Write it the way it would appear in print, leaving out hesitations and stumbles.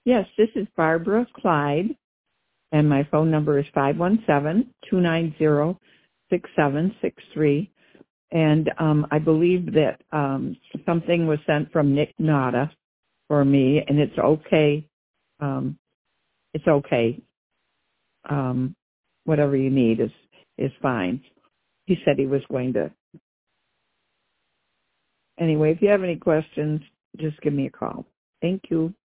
Yes, this is Barbara Clyde, and my phone number is 517-290-6763. And I believe that something was sent from Nick Nada for me, and it's okay. It's okay. Whatever you need is fine. He said he was going to. Anyway, if you have any questions, just give me a call. Thank you.